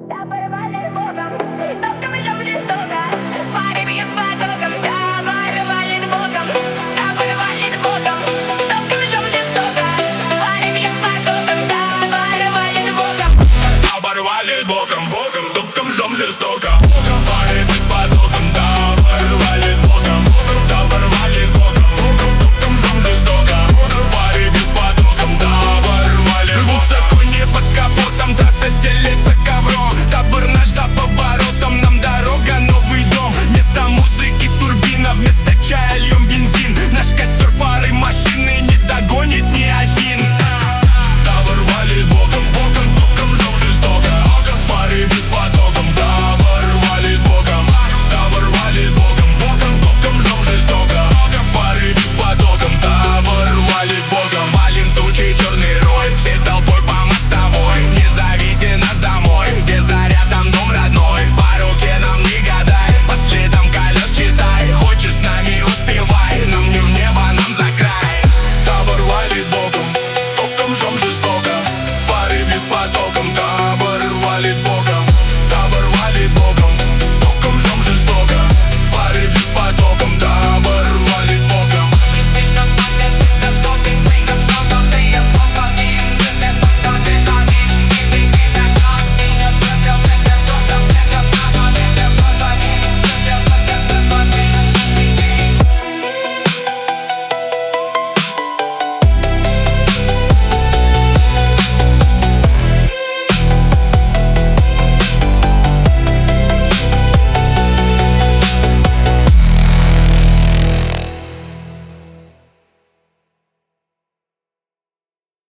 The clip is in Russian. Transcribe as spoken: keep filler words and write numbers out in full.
Да порвали Богом, только мы любим жестоко. Фары бьют по дорогам, да порвали Богом, да порвали Богом, только мы любим жестоко. Фары бьют по дорогам, да порвали Богом, Оборвали боком, боком, только жжем жестоко.